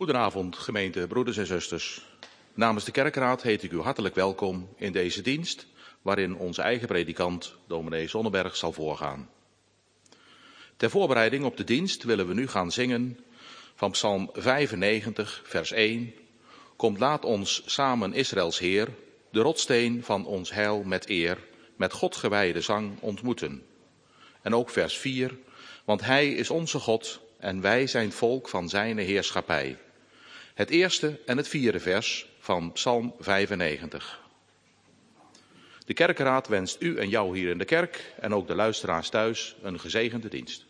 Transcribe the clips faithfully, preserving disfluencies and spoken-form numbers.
Goedenavond, gemeente, broeders en zusters. Namens de kerkraad heet ik u hartelijk welkom in deze dienst, waarin onze eigen predikant, dominee Zonneberg, zal voorgaan. Ter voorbereiding op de dienst willen we nu gaan zingen van Psalm vijfennegentig, vers één. Komt laat ons samen Israëls Heer, de rotsteen van ons heil met eer, met God gewijde zang ontmoeten. En ook vers vier, want Hij is onze God en wij zijn volk van zijn heerschappij. Het eerste en het vierde vers van Psalm vijfennegentig. De kerkraad wenst u en jou hier in de kerk en ook de luisteraars thuis een gezegende dienst.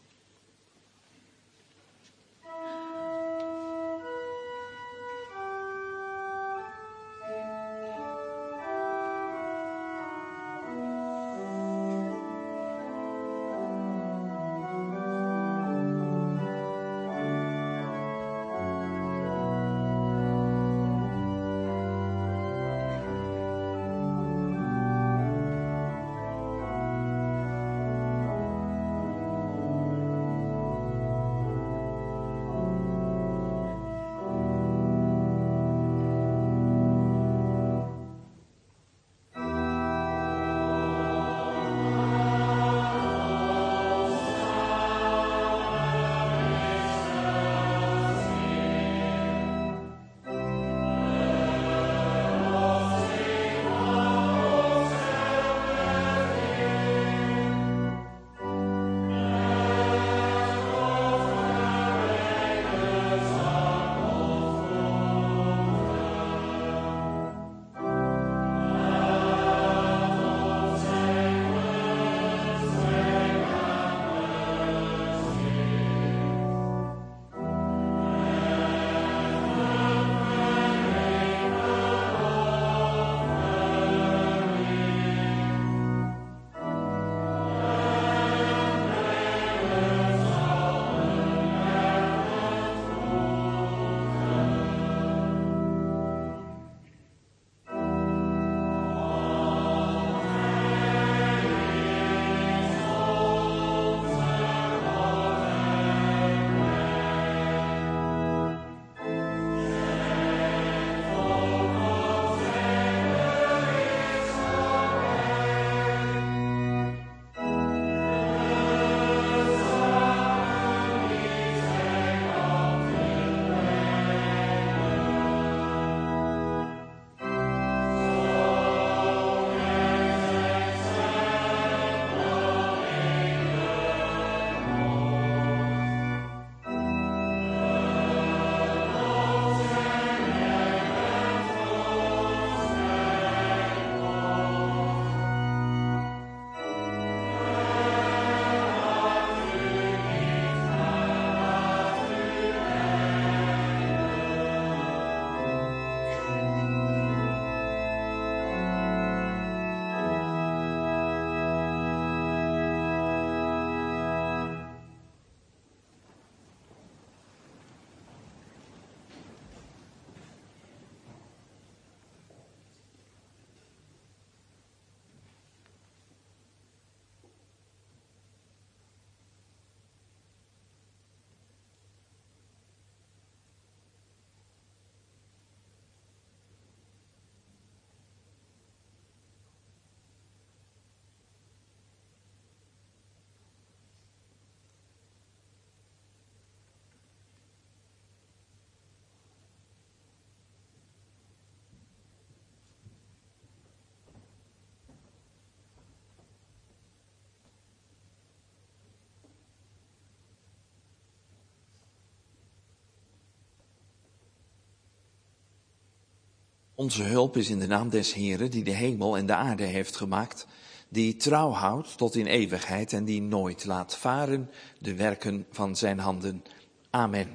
Onze hulp is in de naam des Heeren, die de hemel en de aarde heeft gemaakt, die trouw houdt tot in eeuwigheid en die nooit laat varen de werken van zijn handen. Amen.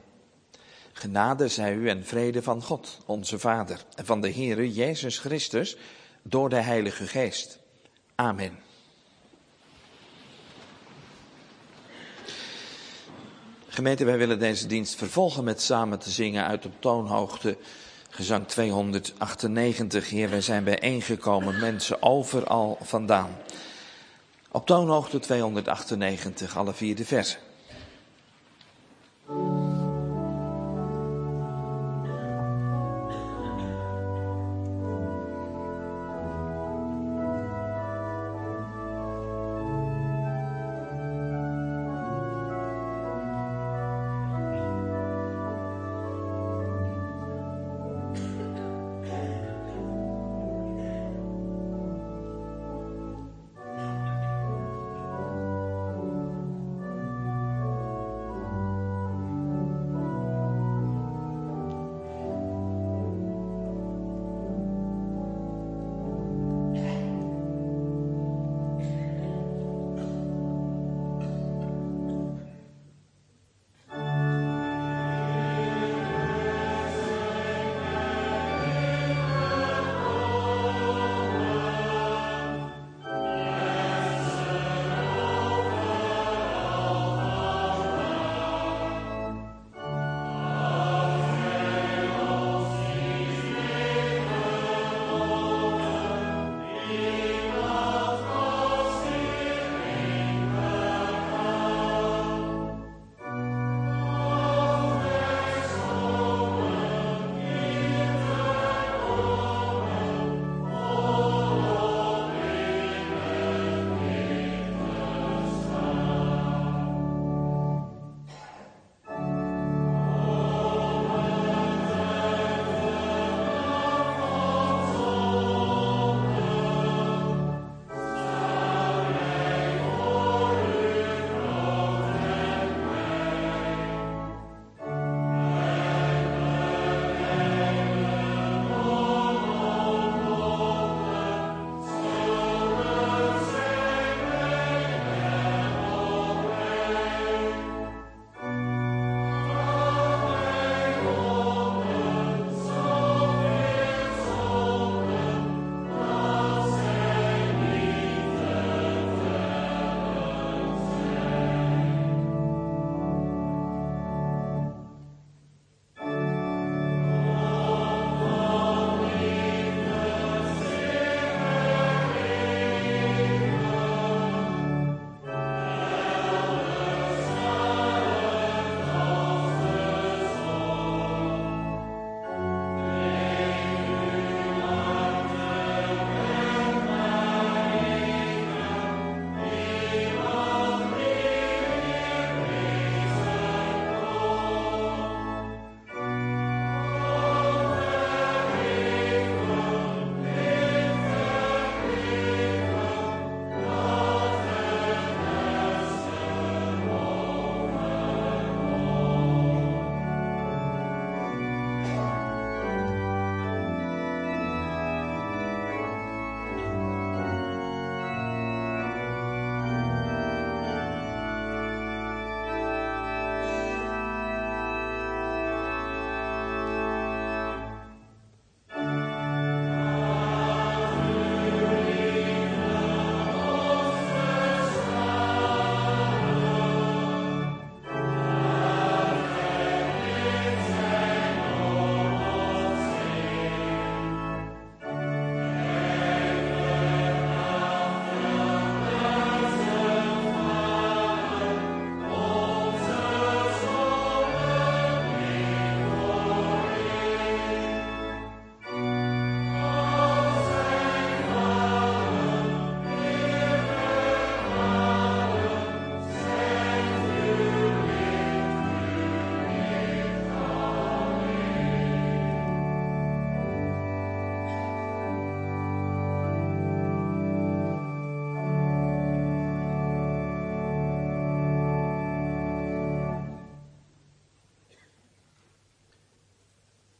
Genade zij u en vrede van God, onze Vader, en van de Heere Jezus Christus, door de Heilige Geest. Amen. Gemeente, wij willen deze dienst vervolgen met samen te zingen uit op toonhoogte gezang tweehonderdachtennegentig. Heer, wij zijn bijeengekomen, mensen overal vandaan. Op toonhoogte tweehonderdachtennegentig, alle vier de versen.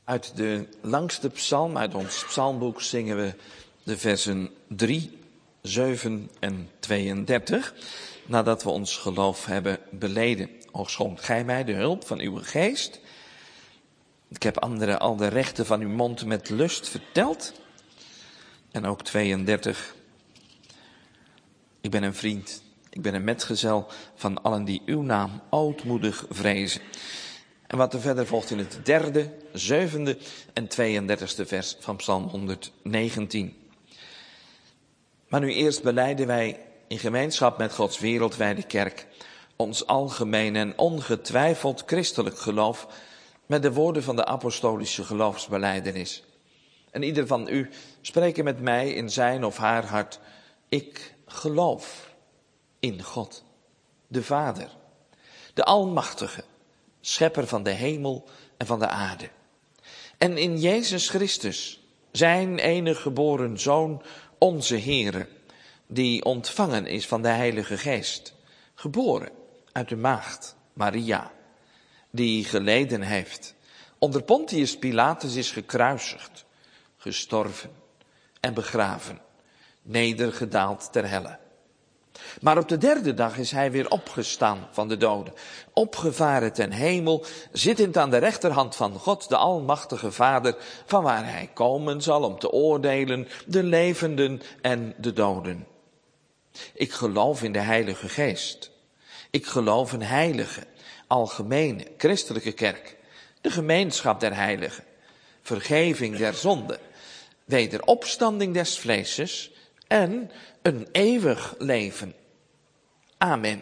Uit de langste psalm, uit ons psalmboek, zingen we de versen drie, zeven en tweeëndertig. Nadat we ons geloof hebben beleden. O schonk gij mij de hulp van uw geest. Ik heb anderen al de rechten van uw mond met lust verteld. En ook tweeëndertig. Ik ben een vriend, ik ben een metgezel van allen die uw naam ootmoedig vrezen. En wat er verder volgt in het derde, zevende en tweeëndertigste vers van Psalm honderdnegentien. Maar nu eerst belijden wij in gemeenschap met Gods wereldwijde kerk ons algemeen en ongetwijfeld christelijk geloof met de woorden van de apostolische geloofsbelijdenis. En ieder van u spreken met mij in zijn of haar hart: ik geloof in God, de Vader, de Almachtige, schepper van de hemel en van de aarde. En in Jezus Christus, zijn enige geboren Zoon, onze Heere, die ontvangen is van de Heilige Geest, geboren uit de maagd Maria, die geleden heeft, onder Pontius Pilatus is gekruisigd, gestorven en begraven, nedergedaald ter helle. Maar op de derde dag is hij weer opgestaan van de doden, opgevaren ten hemel, zittend aan de rechterhand van God, de Almachtige Vader, vanwaar hij komen zal om te oordelen de levenden en de doden. Ik geloof in de Heilige Geest. Ik geloof een heilige, algemene, christelijke kerk, de gemeenschap der heiligen, vergeving der zonden, wederopstanding des vleeses en een eeuwig leven. Amen.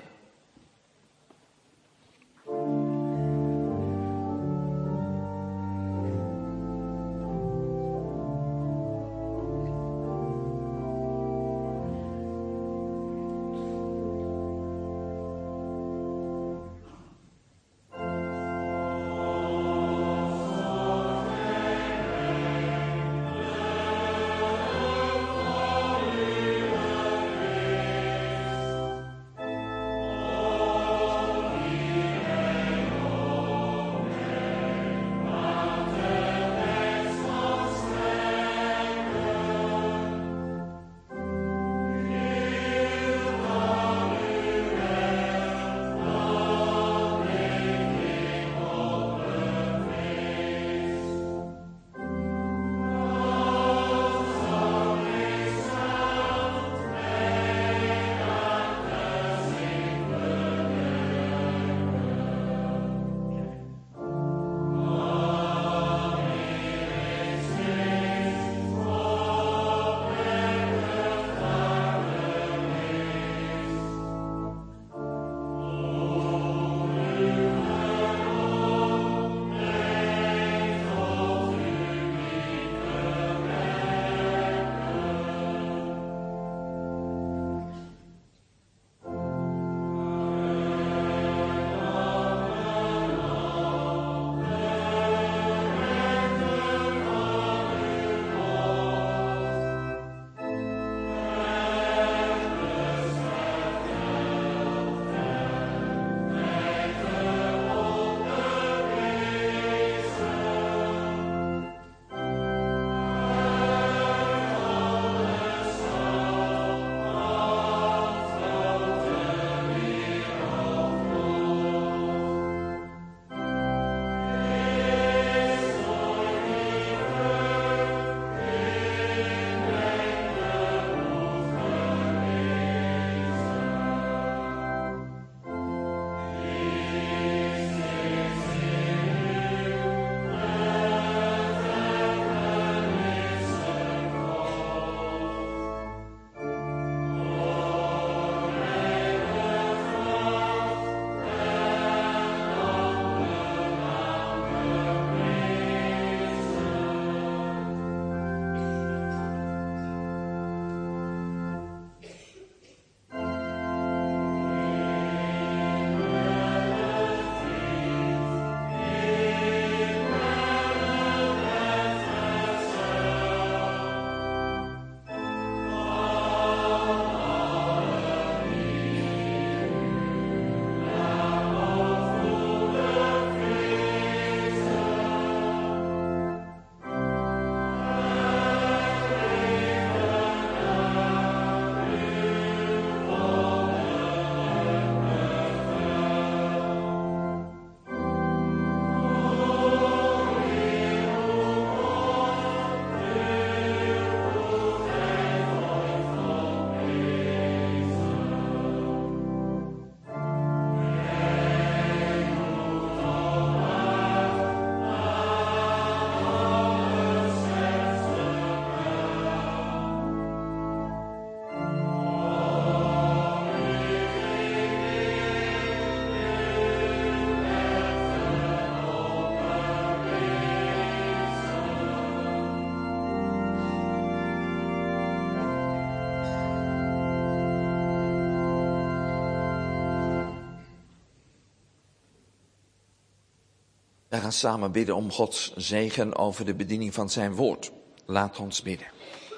We gaan samen bidden om Gods zegen over de bediening van zijn woord. Laat ons bidden.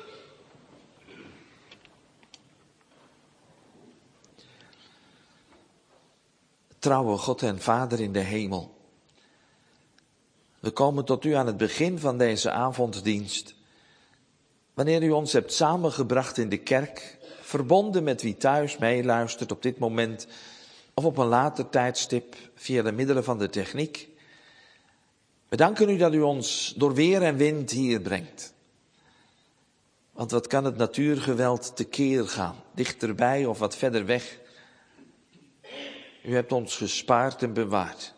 Trouwe God en Vader in de hemel. We komen tot u aan het begin van deze avonddienst. Wanneer u ons hebt samengebracht in de kerk, verbonden met wie thuis meeluistert op dit moment of op een later tijdstip via de middelen van de techniek. We danken u dat u ons door weer en wind hier brengt. Want wat kan het natuurgeweld tekeer gaan, dichterbij of wat verder weg. U hebt ons gespaard en bewaard.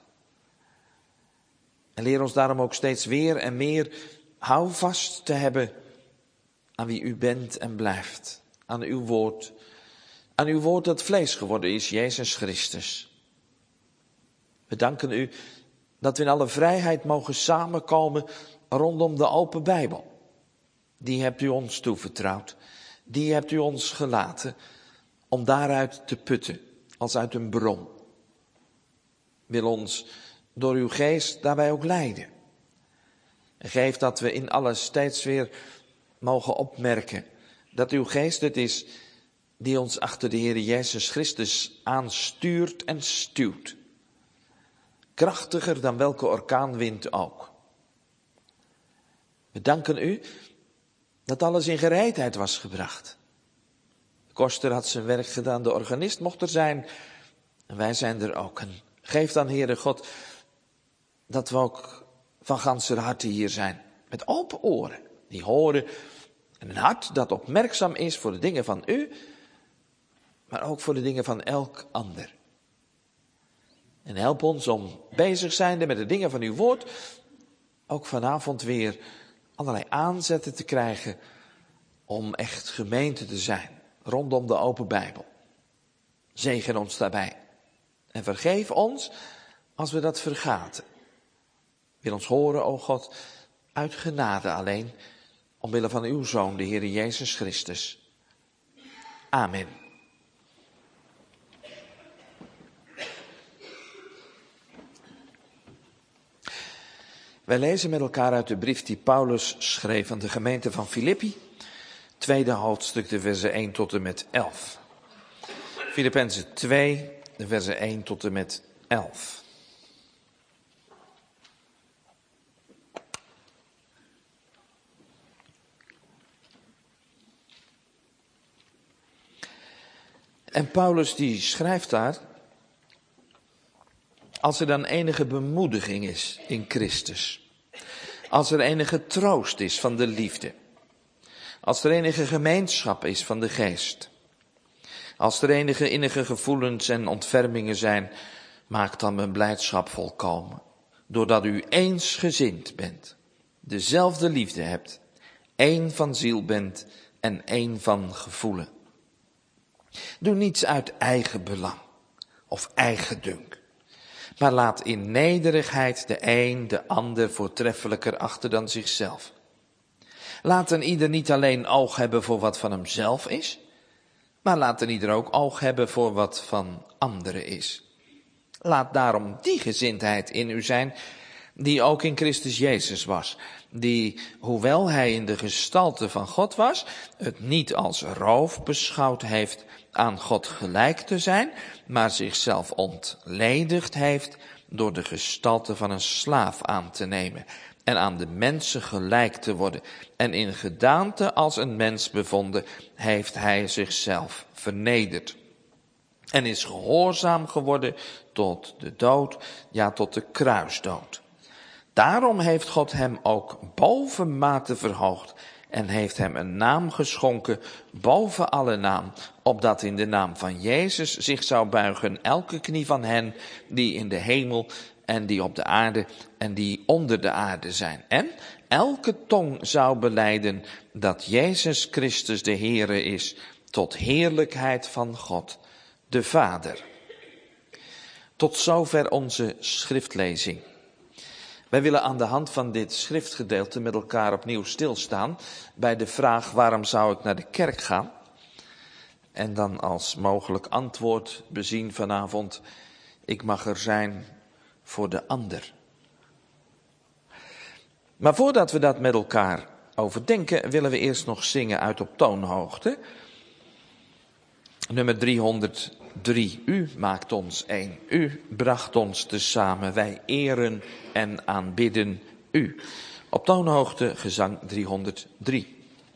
En leer ons daarom ook steeds weer en meer houvast te hebben aan wie u bent en blijft. Aan uw woord. Aan uw woord dat vlees geworden is, Jezus Christus. We danken u dat we in alle vrijheid mogen samenkomen rondom de open Bijbel. Die hebt u ons toevertrouwd. Die hebt u ons gelaten om daaruit te putten als uit een bron. Wil ons door uw geest daarbij ook leiden. En geef dat we in alles steeds weer mogen opmerken dat uw geest het is die ons achter de Heer Jezus Christus aanstuurt en stuwt. Krachtiger dan welke orkaanwind ook. We danken u dat alles in gereedheid was gebracht. De koster had zijn werk gedaan, de organist mocht er zijn en wij zijn er ook. En geef dan, Heere God, dat we ook van ganser harte hier zijn. Met open oren, die horen. En een hart dat opmerkzaam is voor de dingen van u, maar ook voor de dingen van elk ander. En help ons om bezig zijnde met de dingen van uw woord, ook vanavond weer allerlei aanzetten te krijgen om echt gemeente te zijn rondom de open Bijbel. Zegen ons daarbij. En vergeef ons als we dat vergaten. Wil ons horen, o God, uit genade alleen, omwille van uw Zoon, de Heer Jezus Christus. Amen. Wij lezen met elkaar uit de brief die Paulus schreef aan de gemeente van Filippi, tweede hoofdstuk, de versen één tot en met elf. Filippenzen twee, de versen één tot en met elf. En Paulus die schrijft daar, als er dan enige bemoediging is in Christus, als er enige troost is van de liefde, als er enige gemeenschap is van de geest, als er enige innige gevoelens en ontfermingen zijn, maak dan mijn blijdschap volkomen, doordat u eensgezind bent, dezelfde liefde hebt, één van ziel bent en één van gevoelen. Doe niets uit eigen belang of eigendunk, maar laat in nederigheid de een de ander voortreffelijker achter dan zichzelf. Laat een ieder niet alleen oog hebben voor wat van hemzelf is, maar laat een ieder ook oog hebben voor wat van anderen is. Laat daarom die gezindheid in u zijn die ook in Christus Jezus was, die, hoewel hij in de gestalte van God was, het niet als roof beschouwd heeft aan God gelijk te zijn, maar zichzelf ontledigd heeft door de gestalte van een slaaf aan te nemen en aan de mensen gelijk te worden. En in gedaante als een mens bevonden, heeft hij zichzelf vernederd. En is gehoorzaam geworden tot de dood, ja tot de kruisdood. Daarom heeft God hem ook bovenmate verhoogd en heeft hem een naam geschonken boven alle naam, opdat in de naam van Jezus zich zou buigen elke knie van hen die in de hemel en die op de aarde en die onder de aarde zijn. En elke tong zou belijden dat Jezus Christus de Heere is, tot heerlijkheid van God, de Vader. Tot zover onze schriftlezing. Wij willen aan de hand van dit schriftgedeelte met elkaar opnieuw stilstaan bij de vraag: waarom zou ik naar de kerk gaan? En dan als mogelijk antwoord bezien vanavond: ik mag er zijn voor de ander. Maar voordat we dat met elkaar overdenken, willen we eerst nog zingen uit op toonhoogte. Nummer driehonderddrie. U maakt ons één. U bracht ons tezamen. Wij eren en aanbidden u. Op toonhoogte gezang driehonderddrie.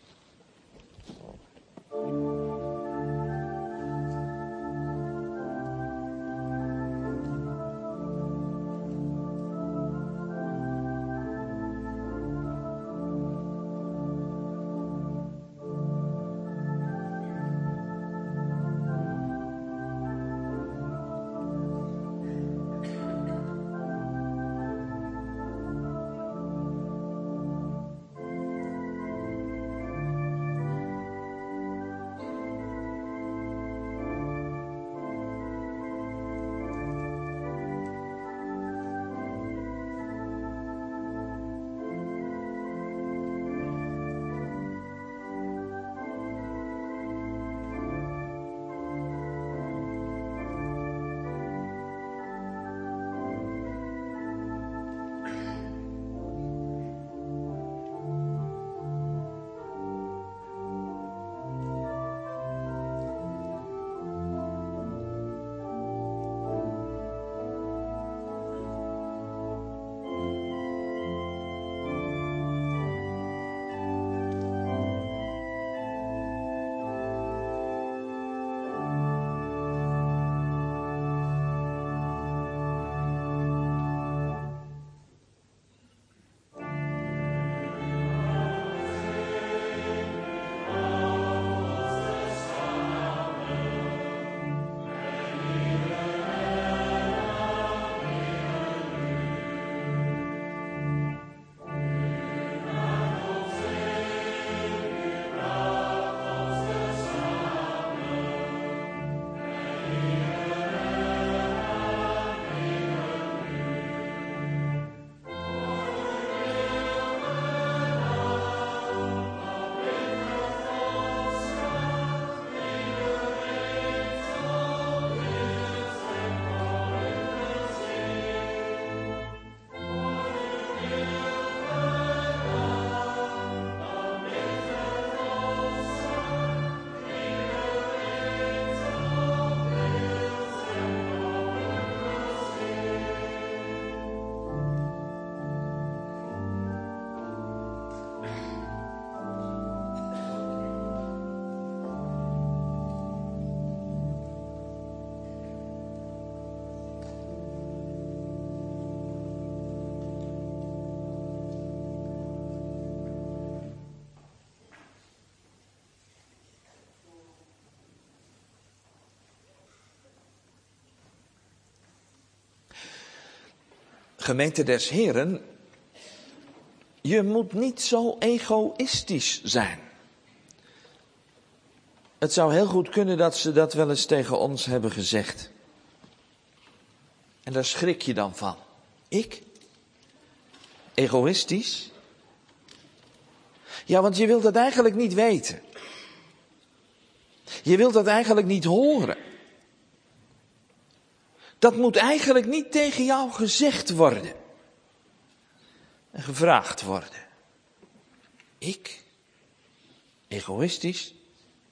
Gemeente des Heren, je moet niet zo egoïstisch zijn. Het zou heel goed kunnen dat ze dat wel eens tegen ons hebben gezegd. En daar schrik je dan van. Ik? Egoïstisch? Ja, want je wilt dat eigenlijk niet weten. Je wilt dat eigenlijk niet horen. Dat moet eigenlijk niet tegen jou gezegd worden. En gevraagd worden. Ik? Egoïstisch?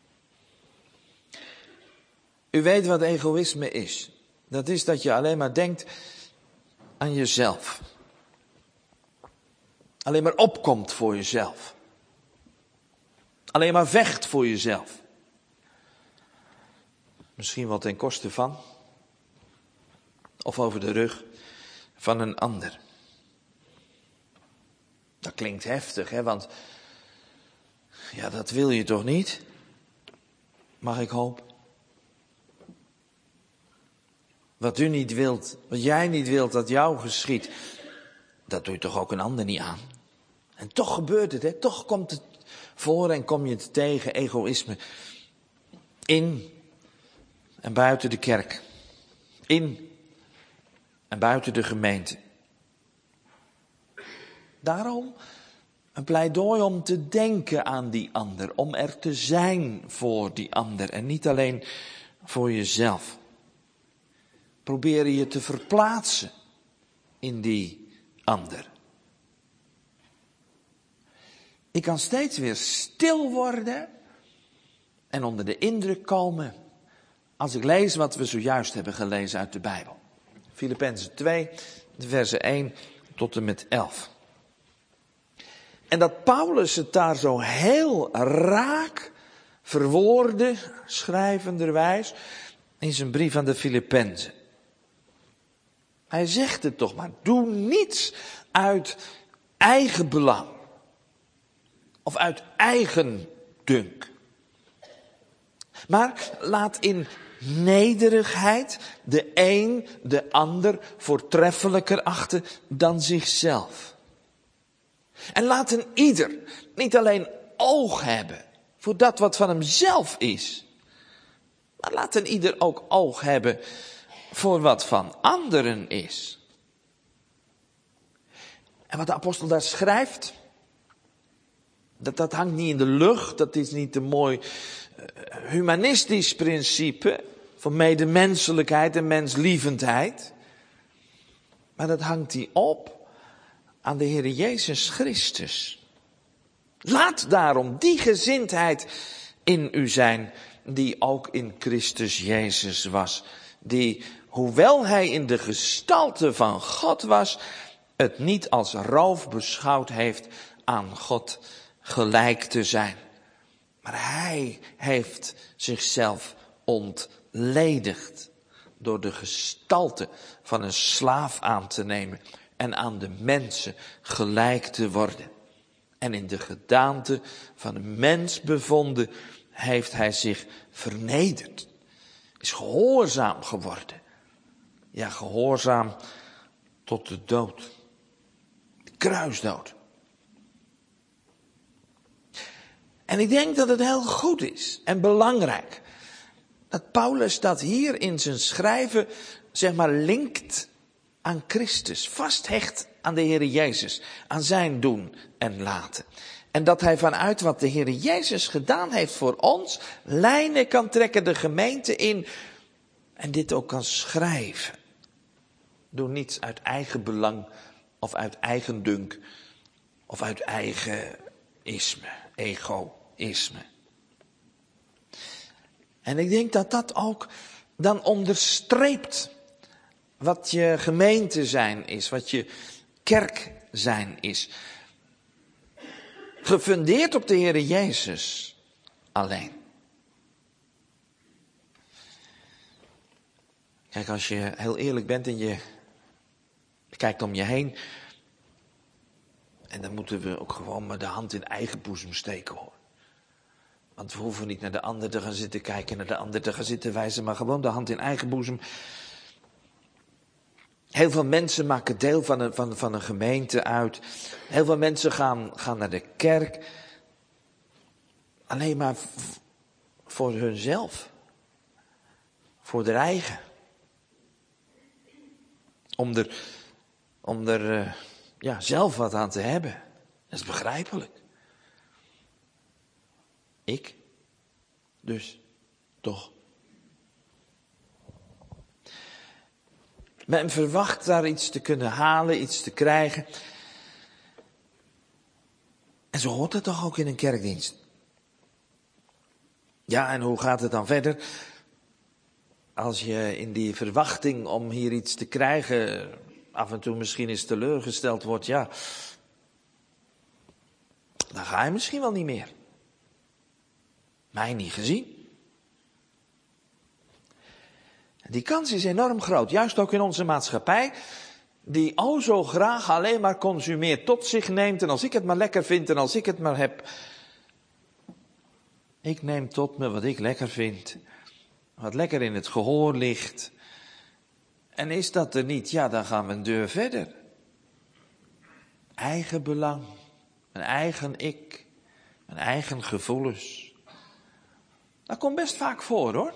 U weet wat egoïsme is. Dat is dat je alleen maar denkt aan jezelf. Alleen maar opkomt voor jezelf. Alleen maar vecht voor jezelf. Misschien wel ten koste van. Of over de rug van een ander. Dat klinkt heftig, hè, want ja, dat wil je toch niet? Mag ik hopen? Wat u niet wilt, wat jij niet wilt dat jou geschiet, dat doe je toch ook een ander niet aan? En toch gebeurt het, hè? Toch komt het voor en kom je het tegen, egoïsme. In en buiten de kerk. In en buiten de gemeente. Daarom een pleidooi om te denken aan die ander. Om er te zijn voor die ander. En niet alleen voor jezelf. Probeer je te verplaatsen in die ander. Ik kan steeds weer stil worden en onder de indruk komen als ik lees wat we zojuist hebben gelezen uit de Bijbel. Filippenzen twee, de versen één tot en met elf. En dat Paulus het daar zo heel raak verwoordde, schrijvenderwijs, in zijn brief aan de Filippenzen. Hij zegt het toch maar, doe niets uit eigen belang. Of uit eigen dunk. Maar laat in nederigheid de een de ander voortreffelijker achten dan zichzelf. En laat een ieder niet alleen oog hebben voor dat wat van hemzelf is. Maar laat een ieder ook oog hebben voor wat van anderen is. En wat de apostel daar schrijft, dat, dat hangt niet in de lucht, dat is niet een mooi uh, humanistisch principe van medemenselijkheid en menslievendheid. Maar dat hangt hij op aan de Heer Jezus Christus. Laat daarom die gezindheid in u zijn die ook in Christus Jezus was. Die, hoewel hij in de gestalte van God was, het niet als roof beschouwd heeft aan God gelijk te zijn. Maar hij heeft zichzelf ontledigd door de gestalte van een slaaf aan te nemen en aan de mensen gelijk te worden. En in de gedaante van een mens bevonden heeft hij zich vernederd. Is gehoorzaam geworden. Ja, gehoorzaam tot de dood. De kruisdood. En ik denk dat het heel goed is en belangrijk dat Paulus dat hier in zijn schrijven, zeg maar, linkt aan Christus. Vasthecht aan de Heer Jezus, aan zijn doen en laten. En dat hij vanuit wat de Heer Jezus gedaan heeft voor ons, lijnen kan trekken de gemeente in en dit ook kan schrijven. Doe niets uit eigen belang of uit eigen dunk of uit eigen isme, egoïsme. En ik denk dat dat ook dan onderstreept wat je gemeente zijn is, wat je kerk zijn is. Gefundeerd op de Heer Jezus alleen. Kijk, als je heel eerlijk bent en je kijkt om je heen, en dan moeten we ook gewoon maar de hand in eigen boezem steken, hoor. Want we hoeven niet naar de ander te gaan zitten kijken, naar de ander te gaan zitten wijzen, maar gewoon de hand in eigen boezem. Heel veel mensen maken deel van een, van, van een gemeente uit. Heel veel mensen gaan, gaan naar de kerk. Alleen maar v- voor hunzelf. Voor de eigen. Om er, om er uh, ja, zelf wat aan te hebben. Dat is begrijpelijk. Ik dus toch. Men verwacht daar iets te kunnen halen, iets te krijgen. En zo hoort het toch ook in een kerkdienst. Ja, en hoe gaat het dan verder? Als je in die verwachting om hier iets te krijgen af en toe misschien eens teleurgesteld wordt, ja, dan ga je misschien wel niet meer. Mij niet gezien. Die kans is enorm groot, juist ook in onze maatschappij, die o zo graag alleen maar consumeert, tot zich neemt en als ik het maar lekker vind en als ik het maar heb. Ik neem tot me wat ik lekker vind, wat lekker in het gehoor ligt. En is dat er niet, ja, dan gaan we een deur verder. Eigen belang, een eigen ik, een eigen gevoelens. Dat komt best vaak voor, hoor.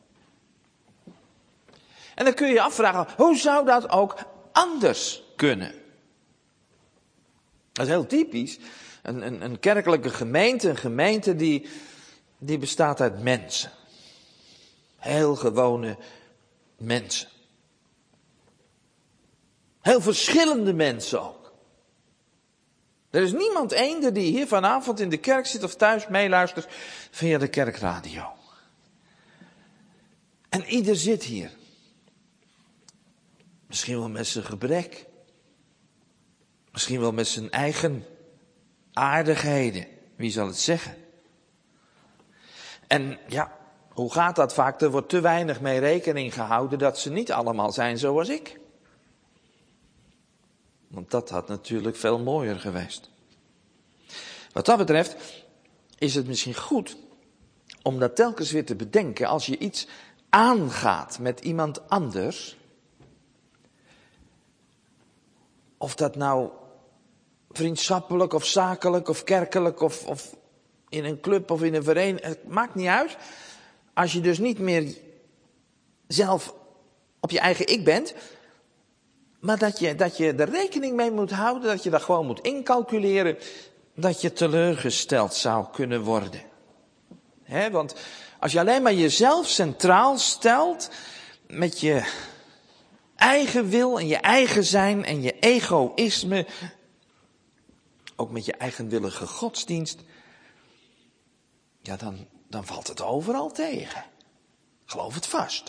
En dan kun je je afvragen, hoe zou dat ook anders kunnen? Dat is heel typisch. Een, een, een kerkelijke gemeente, een gemeente die, die bestaat uit mensen. Heel gewone mensen. Heel verschillende mensen ook. Er is niemand eender die hier vanavond in de kerk zit of thuis meeluistert via de kerkradio. En ieder zit hier. Misschien wel met zijn gebrek. Misschien wel met zijn eigen aardigheden. Wie zal het zeggen? En ja, hoe gaat dat vaak? Er wordt te weinig mee rekening gehouden dat ze niet allemaal zijn zoals ik. Want dat had natuurlijk veel mooier geweest. Wat dat betreft is het misschien goed om dat telkens weer te bedenken als je iets aangaat met iemand anders. Of dat nou vriendschappelijk of zakelijk of kerkelijk of, of in een club of in een vereniging, het maakt niet uit. Als je dus niet meer zelf op je eigen ik bent, maar dat je, dat je er rekening mee moet houden, dat je dat gewoon moet incalculeren, dat je teleurgesteld zou kunnen worden. He, want als je alleen maar jezelf centraal stelt, met je eigen wil en je eigen zijn en je egoïsme, ook met je eigenwillige godsdienst, ja, dan, dan valt het overal tegen. Geloof het vast.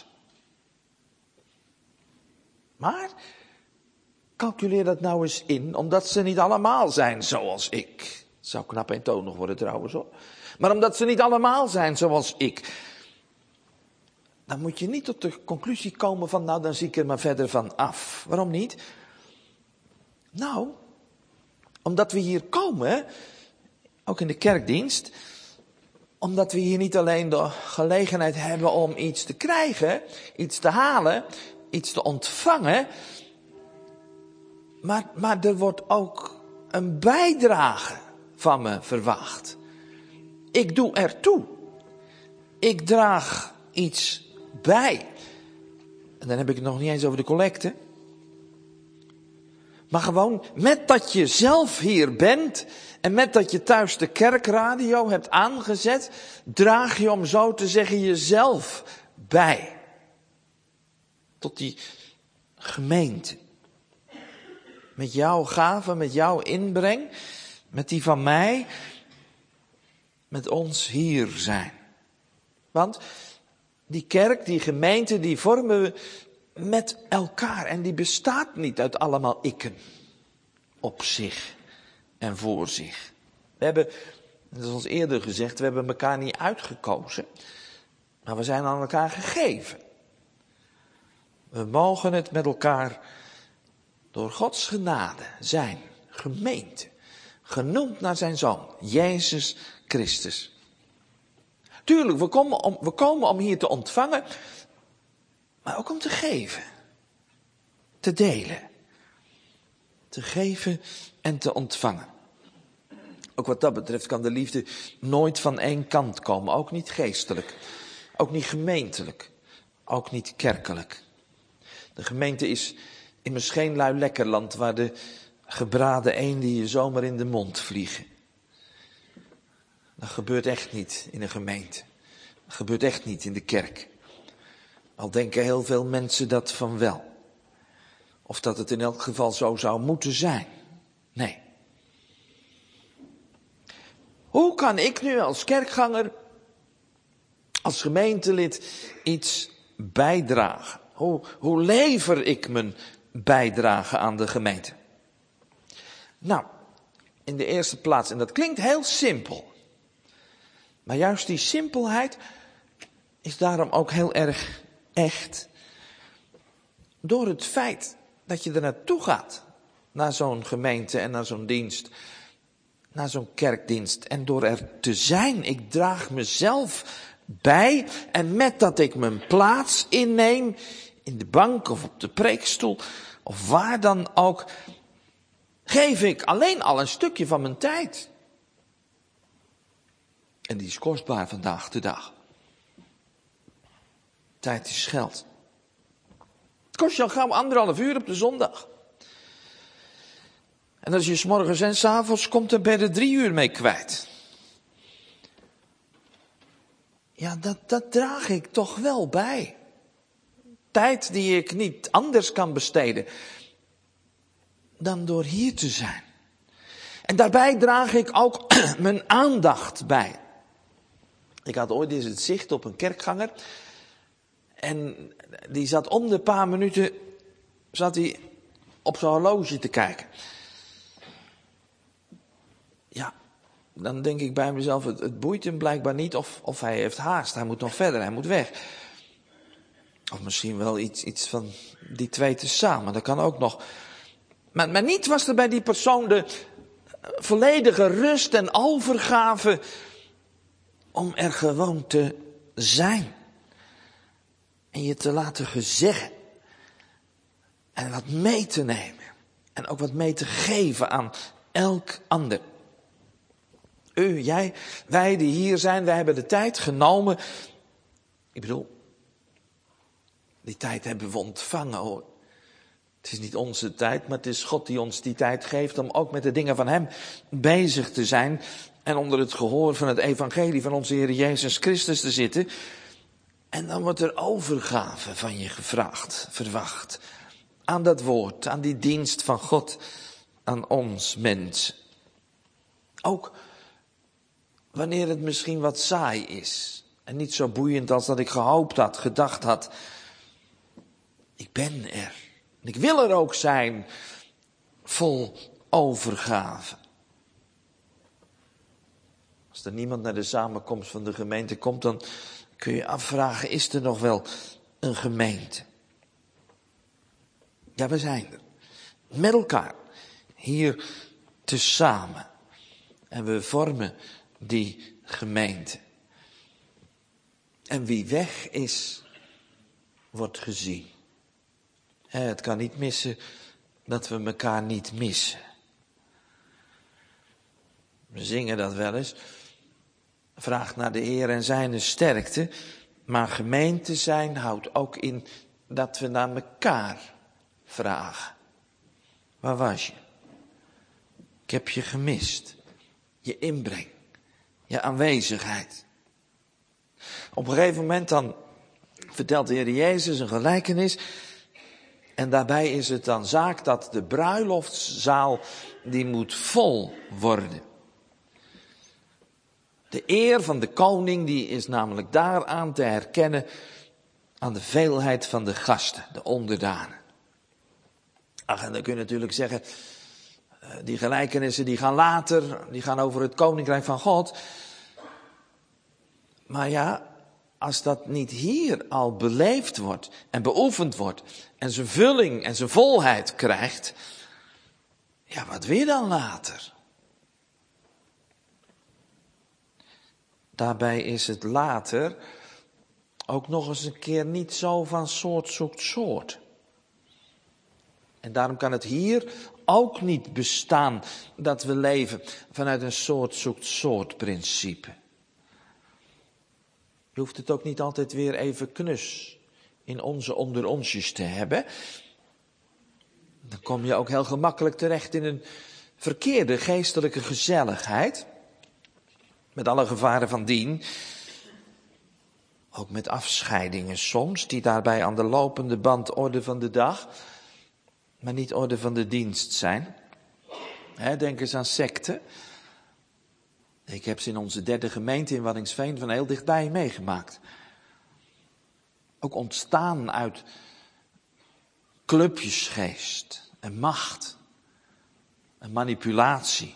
Maar calculeer dat nou eens in, omdat ze niet allemaal zijn zoals ik. Het zou knap eentonig worden trouwens hoor. Maar omdat ze niet allemaal zijn zoals ik, dan moet je niet tot de conclusie komen van, nou dan zie ik er maar verder van af. Waarom niet? Nou, omdat we hier komen, ook in de kerkdienst, omdat we hier niet alleen de gelegenheid hebben om iets te krijgen, iets te halen, iets te ontvangen, maar, maar er wordt ook een bijdrage van me verwacht. Ik doe ertoe. Ik draag iets bij. En dan heb ik het nog niet eens over de collecte. Maar gewoon met dat je zelf hier bent en met dat je thuis de kerkradio hebt aangezet, draag je om zo te zeggen jezelf bij. Tot die gemeente. Met jouw gave, met jouw inbreng, met die van mij, met ons hier zijn. Want die kerk, die gemeente, die vormen we met elkaar. En die bestaat niet uit allemaal ikken. Op zich en voor zich. We hebben, dat is ons eerder gezegd, we hebben elkaar niet uitgekozen. Maar we zijn aan elkaar gegeven. We mogen het met elkaar door Gods genade zijn. Gemeente. Genoemd naar zijn Zoon. Jezus Christus. Tuurlijk, we komen, om, we komen om hier te ontvangen. Maar ook om te geven. Te delen. Te geven en te ontvangen. Ook wat dat betreft kan de liefde nooit van één kant komen. Ook niet geestelijk. Ook niet gemeentelijk. Ook niet kerkelijk. De gemeente is immers geen lui lekkerland waar de gebraden eenden je zomaar in de mond vliegen. Dat gebeurt echt niet in een gemeente. Dat gebeurt echt niet in de kerk. Al denken heel veel mensen dat van wel. Of dat het in elk geval zo zou moeten zijn. Nee. Hoe kan ik nu als kerkganger, als gemeentelid iets bijdragen? Hoe, hoe lever ik mijn bijdrage aan de gemeente? Nou, in de eerste plaats, en dat klinkt heel simpel. Maar juist die simpelheid is daarom ook heel erg echt. Door het feit dat je er naartoe gaat, naar zo'n gemeente en naar zo'n dienst, naar zo'n kerkdienst. En door er te zijn, ik draag mezelf bij. En met dat ik mijn plaats inneem, in de bank of op de preekstoel, of waar dan ook, geef ik alleen al een stukje van mijn tijd. En die is kostbaar vandaag de dag. Tijd is geld. Het kost je al gauw anderhalf uur op de zondag. En als je 's morgens en 's avonds komt, dan ben je er drie uur mee kwijt. Ja, dat, dat draag ik toch wel bij. Tijd die ik niet anders kan besteden dan door hier te zijn. En daarbij draag ik ook mijn aandacht bij. Ik had ooit eens het zicht op een kerkganger. En die zat om de paar minuten, zat hij op zijn horloge te kijken. Ja, dan denk ik bij mezelf, het, het boeit hem blijkbaar niet of, of hij heeft haast. Hij moet nog verder, hij moet weg. Of misschien wel iets, iets van die twee tezamen, dat kan ook nog. Maar, maar niet was er bij die persoon de volledige rust en overgave om er gewoon te zijn. En je te laten gezeggen. En wat mee te nemen. En ook wat mee te geven aan elk ander. U, jij, wij die hier zijn, wij hebben de tijd genomen. Ik bedoel, die tijd hebben we ontvangen hoor. Het is niet onze tijd, maar het is God die ons die tijd geeft om ook met de dingen van Hem bezig te zijn. En onder het gehoor van het evangelie van onze Heer Jezus Christus te zitten. En dan wordt er overgave van je gevraagd, verwacht. Aan dat woord, aan die dienst van God, aan ons mens. Ook wanneer het misschien wat saai is. En niet zo boeiend als dat ik gehoopt had, gedacht had. Ik ben er. En ik wil er ook zijn. Vol overgave. Als er niemand naar de samenkomst van de gemeente komt, dan kun je afvragen, is er nog wel een gemeente? Ja, we zijn er. Met elkaar. Hier tezamen. En we vormen die gemeente. En wie weg is, wordt gezien. Het kan niet missen dat we elkaar niet missen. We zingen dat wel eens. Vraagt naar de Heer en zijn sterkte. Maar gemeente zijn houdt ook in dat we naar elkaar vragen. Waar was je? Ik heb je gemist. Je inbreng. Je aanwezigheid. Op een gegeven moment dan vertelt de Heer Jezus een gelijkenis. En daarbij is het dan zaak dat de bruiloftszaal, die moet vol worden. De eer van de koning, die is namelijk daaraan te herkennen aan de veelheid van de gasten, de onderdanen. Ach, en dan kun je natuurlijk zeggen, die gelijkenissen die gaan later, die gaan over het koninkrijk van God. Maar ja, als dat niet hier al beleefd wordt en beoefend wordt en zijn vulling en zijn volheid krijgt, ja, wat weer dan later? Daarbij is het later ook nog eens een keer niet zo van soort zoekt soort. En daarom kan het hier ook niet bestaan dat we leven vanuit een soort zoekt soort principe. Je hoeft het ook niet altijd weer even knus in onze onder onsjes te hebben. Dan kom je ook heel gemakkelijk terecht in een verkeerde geestelijke gezelligheid. Met alle gevaren van dien. Ook met afscheidingen soms, die daarbij aan de lopende band orde van de dag, maar niet orde van de dienst zijn. He, denk eens aan secten. Ik heb ze in onze derde gemeente in Waddinxveen van heel dichtbij meegemaakt. Ook ontstaan uit clubjesgeest en macht en manipulatie.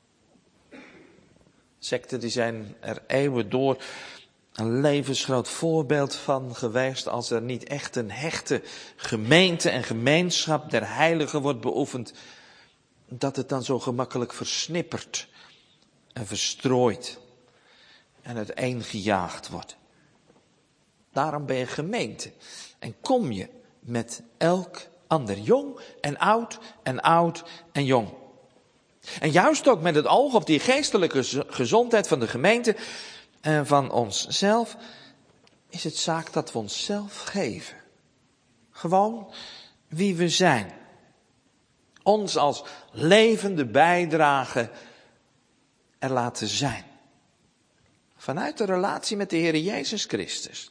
Secten die zijn er eeuwen door een levensgroot voorbeeld van geweest als er niet echt een hechte gemeente en gemeenschap der heiligen wordt beoefend, dat het dan zo gemakkelijk versnippert en verstrooid en uiteengejaagd wordt. Daarom ben je gemeente en kom je met elk ander, jong en oud en oud en jong. En juist ook met het oog op die geestelijke gezondheid van de gemeente en van onszelf, is het zaak dat we onszelf geven. Gewoon wie we zijn. Ons als levende bijdrage er laten zijn. Vanuit de relatie met de Heer Jezus Christus.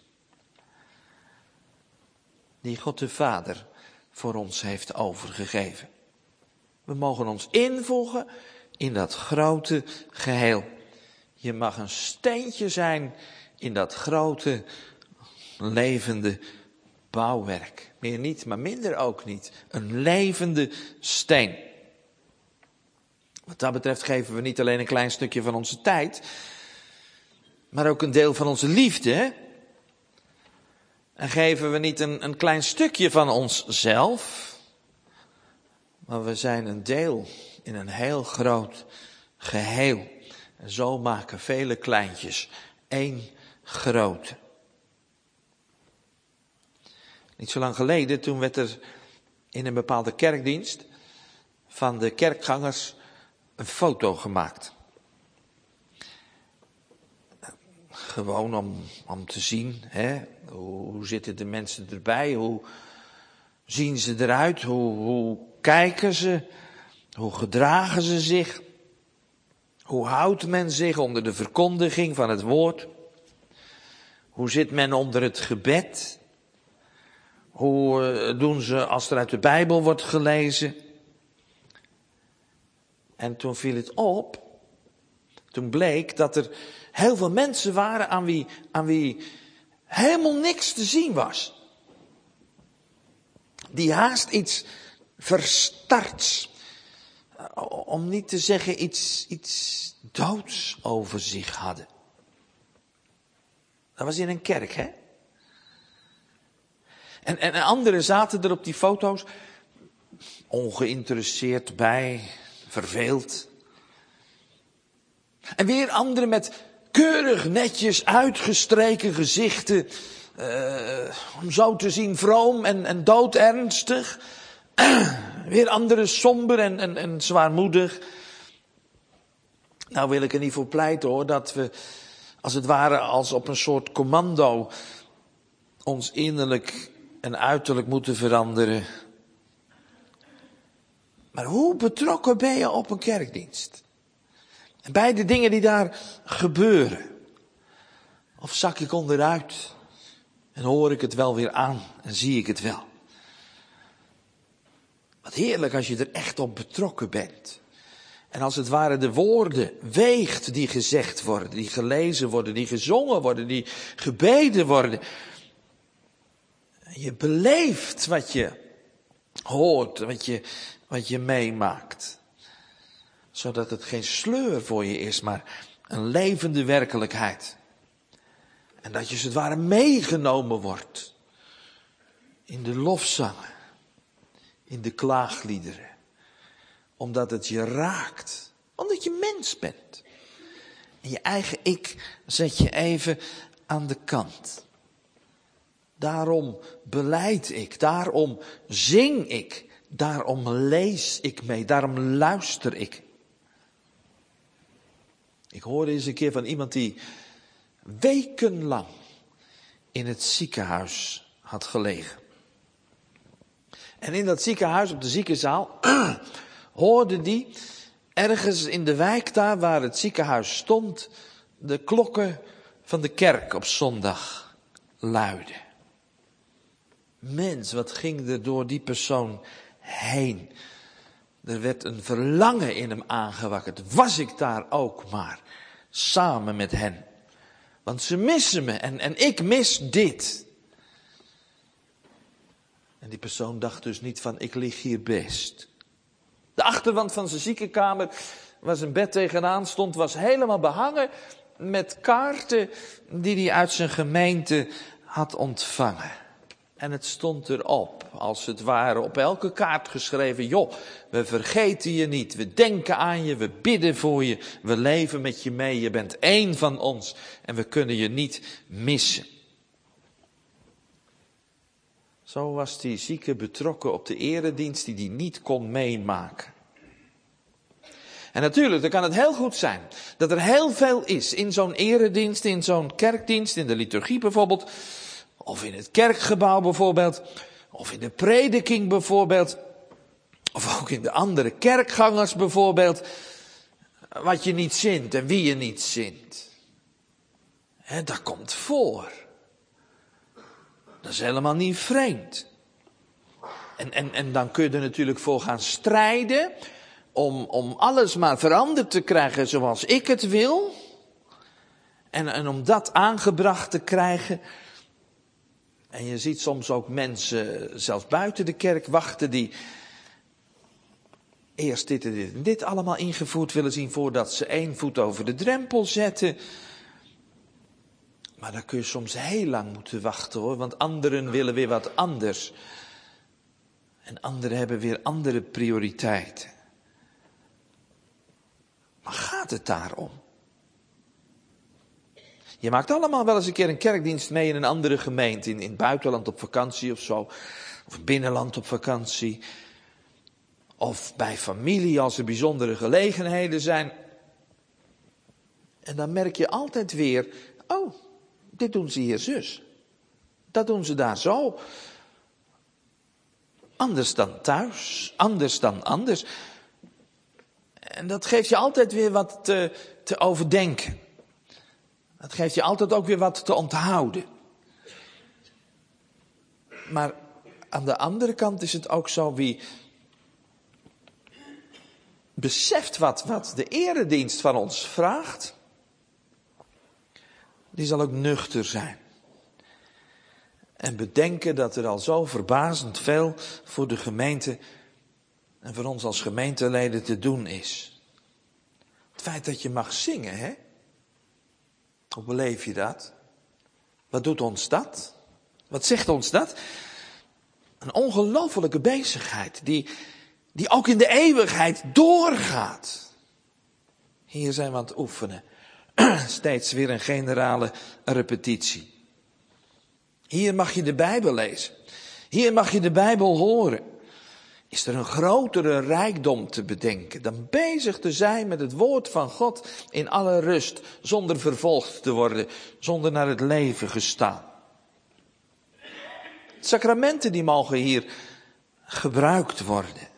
Die God de Vader voor ons heeft overgegeven. We mogen ons invoegen in dat grote geheel. Je mag een steentje zijn in dat grote, levende bouwwerk. Meer niet, maar minder ook niet. Een levende steen. Wat dat betreft geven we niet alleen een klein stukje van onze tijd, maar ook een deel van onze liefde. Hè? En geven we niet een, een klein stukje van onszelf, maar we zijn een deel in een heel groot geheel. En zo maken vele kleintjes één grote. Niet zo lang geleden, toen werd er in een bepaalde kerkdienst van de kerkgangers een foto gemaakt. Gewoon om, om te zien, hè, hoe, hoe zitten de mensen erbij, hoe zien ze eruit, hoe, hoe kijken ze, hoe gedragen ze zich, hoe houdt men zich onder de verkondiging van het woord, hoe zit men onder het gebed, hoe doen ze als er uit de Bijbel wordt gelezen. En toen viel het op, toen bleek dat er heel veel mensen waren aan wie, aan wie helemaal niks te zien was. Die haast iets verstards, om niet te zeggen iets, iets doods over zich hadden. Dat was in een kerk, hè? En, en anderen zaten er op die foto's ongeïnteresseerd bij, verveeld. En weer anderen met keurig netjes uitgestreken gezichten, uh, om zo te zien vroom en, en doodernstig. Weer anderen somber en, en, en zwaarmoedig. Nou wil ik er niet voor pleiten hoor, dat we als het ware als op een soort commando ons innerlijk en uiterlijk moeten veranderen. Maar hoe betrokken ben je op een kerkdienst? En bij de dingen die daar gebeuren. Of zak ik onderuit en hoor ik het wel weer aan en zie ik het wel. Wat heerlijk als je er echt op betrokken bent. En als het ware de woorden weegt die gezegd worden, die gelezen worden, die gezongen worden, die gebeden worden. Je beleeft wat je hoort, wat je, wat je meemaakt. Zodat het geen sleur voor je is, maar een levende werkelijkheid. En dat je als het ware meegenomen wordt in de lofzangen, in de klaagliederen. Omdat het je raakt, omdat je mens bent. En je eigen ik zet je even aan de kant. Daarom belijd ik, daarom zing ik, daarom lees ik mee, daarom luister ik. Ik hoorde eens een keer van iemand die wekenlang in het ziekenhuis had gelegen. En in dat ziekenhuis, op de ziekenzaal, hoorde die ergens in de wijk daar waar het ziekenhuis stond, de klokken van de kerk op zondag luiden. Mens, wat ging er door die persoon heen? Er werd een verlangen in hem aangewakkerd. Was ik daar ook maar, samen met hen. Want ze missen me en, en ik mis dit. En die persoon dacht dus niet van, ik lig hier best. De achterwand van zijn ziekenkamer, waar zijn bed tegenaan stond, was helemaal behangen met kaarten die hij uit zijn gemeente had ontvangen. En het stond erop, als het ware op elke kaart geschreven, joh, we vergeten je niet, we denken aan je, we bidden voor je, we leven met je mee, je bent één van ons en we kunnen je niet missen. Zo was die zieke betrokken op de eredienst die hij niet kon meemaken. En natuurlijk, dan kan het heel goed zijn dat er heel veel is in zo'n eredienst, in zo'n kerkdienst, in de liturgie bijvoorbeeld, of in het kerkgebouw bijvoorbeeld, of in de prediking bijvoorbeeld, of ook in de andere kerkgangers bijvoorbeeld, wat je niet zint en wie je niet zint. En dat komt voor. Dat is helemaal niet vreemd. En, en, en dan kun je er natuurlijk voor gaan strijden om, om alles maar veranderd te krijgen zoals ik het wil. En, en om dat aangebracht te krijgen. En je ziet soms ook mensen, zelfs buiten de kerk, wachten die eerst dit en dit en dit allemaal ingevoerd willen zien voordat ze één voet over de drempel zetten. Maar dan kun je soms heel lang moeten wachten hoor, want anderen willen weer wat anders. En anderen hebben weer andere prioriteiten. Maar gaat het daarom? Je maakt allemaal wel eens een keer een kerkdienst mee in een andere gemeente. In, in het buitenland op vakantie of zo. Of binnenland op vakantie. Of bij familie als er bijzondere gelegenheden zijn. En dan merk je altijd weer. Oh, dit doen ze hier zus. Dat doen ze daar zo. Anders dan thuis. Anders dan anders. En dat geeft je altijd weer wat te, te overdenken. Dat geeft je altijd ook weer wat te onthouden. Maar aan de andere kant is het ook zo, wie beseft wat, wat de eredienst van ons vraagt, die zal ook nuchter zijn. En bedenken dat er al zo verbazend veel voor de gemeente en voor ons als gemeenteleden te doen is. Het feit dat je mag zingen, hè? Hoe beleef je dat? Wat doet ons dat? Wat zegt ons dat? Een ongelofelijke bezigheid die, die ook in de eeuwigheid doorgaat. Hier zijn we aan het oefenen. Steeds weer een generale repetitie. Hier mag je de Bijbel lezen. Hier mag je de Bijbel horen. Is er een grotere rijkdom te bedenken dan bezig te zijn met het woord van God in alle rust, zonder vervolgd te worden, zonder naar het leven gestaan. Sacramenten die mogen hier gebruikt worden.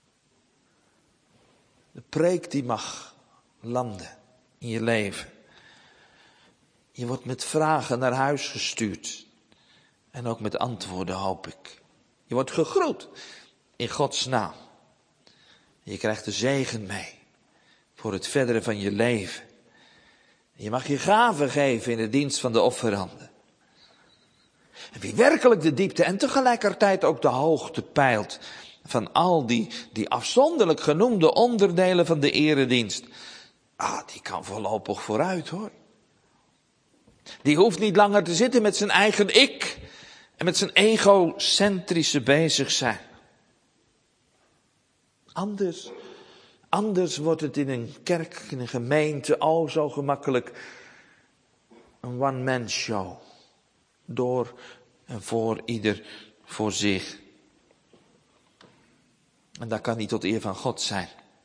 De preek die mag landen in je leven. Je wordt met vragen naar huis gestuurd. En ook met antwoorden, hoop ik. Je wordt gegroet in Gods naam. Je krijgt de zegen mee voor het verdere van je leven. Je mag je gaven geven in de dienst van de offeranden. En wie werkelijk de diepte en tegelijkertijd ook de hoogte peilt van al die, die afzonderlijk genoemde onderdelen van de eredienst. Ah, die kan voorlopig vooruit hoor. Die hoeft niet langer te zitten met zijn eigen ik en met zijn egocentrische bezig zijn. Anders, anders wordt het in een kerk, in een gemeente, oh zo gemakkelijk een one-man show. Door en voor ieder voor zich. En dat kan niet tot eer van God zijn.